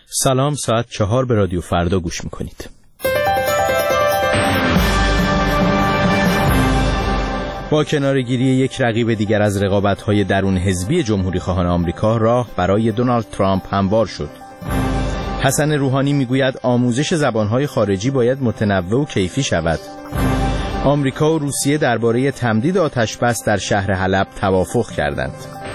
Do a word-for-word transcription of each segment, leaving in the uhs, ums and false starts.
سلام، ساعت چهار به رادیو فردا گوش میکنید. با کنارگیری یک رقیب دیگر از رقابت‌های درون حزبی جمهوری خواهان آمریکا، راه برای دونالد ترامپ هموار شد. حسن روحانی میگوید آموزش زبان‌های خارجی باید متنوع و کیفی شود. آمریکا و روسیه درباره تمدید آتش‌بس در شهر حلب توافق کردند.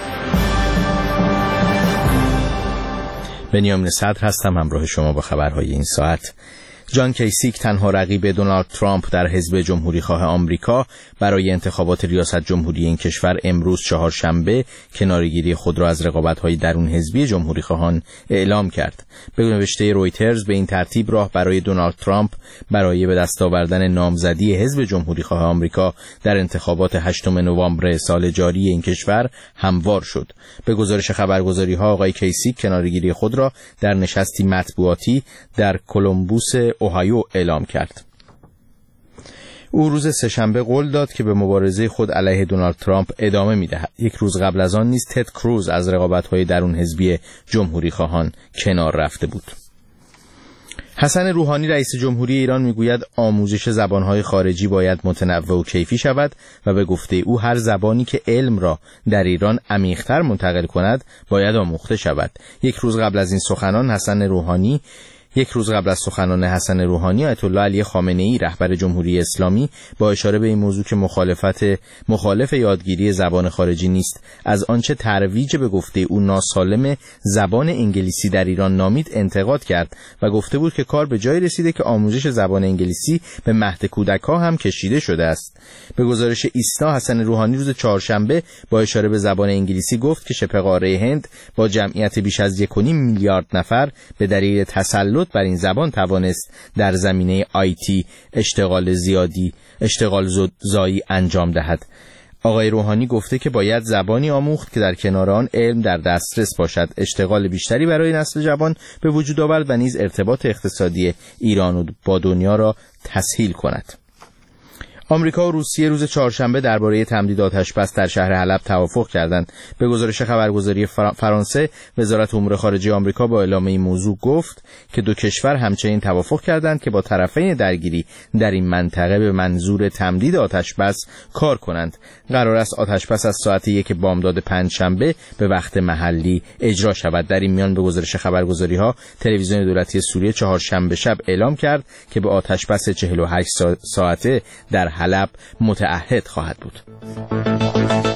بنیامین صدر هستم، همراه شما با خبرهای این ساعت. جان کیسیک، تنها رقیب دونالد ترامپ در حزب جمهوری خواه آمریکا برای انتخابات ریاست جمهوری این کشور، امروز چهارشنبه کنارگیری خود را از رقابت‌های درون حزبی جمهوری خواهان اعلام کرد. به نوشته رویترز، به این ترتیب راه برای دونالد ترامپ برای به دست آوردن نامزدی حزب جمهوری خواه آمریکا در انتخابات هشتم نوامبر سال جاری این کشور هموار شد. به گزارش خبرگزاری‌ها، آقای کیسیک کنارگیری خود را در نشستی مطبوعاتی در کلمبوس اوهایو اعلام کرد. او روز سه‌شنبه قول داد که به مبارزه خود علیه دونالد ترامپ ادامه می‌دهد. یک روز قبل از آن نیز تد کروز از رقابت‌های درون حزبی جمهوری خواهان کنار رفته بود. حسن روحانی، رئیس جمهوری ایران، میگوید آموزش زبان‌های خارجی باید متنوع و کیفی شود و به گفته او هر زبانی که علم را در ایران عمیق‌تر منتقل کند باید آموخته شود. یک روز قبل از این سخنان حسن روحانی یک روز قبل از سخنان حسن روحانی، آیت الله علی خامنه‌ای رهبر جمهوری اسلامی با اشاره به این موضوع که مخالفت مخالف یادگیری زبان خارجی نیست، از آنچه ترویج به گفته او ناسالم زبان انگلیسی در ایران نامید انتقاد کرد و گفته بود که کار به جای رسیده که آموزش زبان انگلیسی به مهد کودک‌ها هم کشیده شده است. به گزارش ایسنا، حسن روحانی روز چهارشنبه با اشاره به زبان انگلیسی گفت که شبه قاره هند با جمعیت بیش از یک و نیم میلیارد نفر به دلیل تسلط بر این زبان توانست در زمینه آیتی اشتغال زیادی اشتغال زایی انجام دهد. آقای روحانی گفته که باید زبانی آموخت که در کنار آن علم در دسترس باشد، اشتغال بیشتری برای نسل جوان به وجود آورد و نیز ارتباط اقتصادی ایران با دنیا را تسهیل کند. آمریکا و روسیه روز چهارشنبه درباره تمدید آتش‌بس در شهر حلب توافق کردند. به گزارش خبرگزاری فرانسه، وزارت امور خارجه آمریکا با اعلام این موضوع گفت که دو کشور همچنین توافق کردند که با طرفین درگیری در این منطقه به منظور تمدید آتش‌بس کار کنند. قرار است آتش‌بس از ساعت یک بامداد پنجشنبه به وقت محلی اجرا شود. در این میان به گزارش خبرگزاری‌ها، تلویزیون دولتی سوریه چهارشنبه شب اعلام کرد که به آتش‌بس چهل و هشت ساعته در حلب متعهد خواهد بود.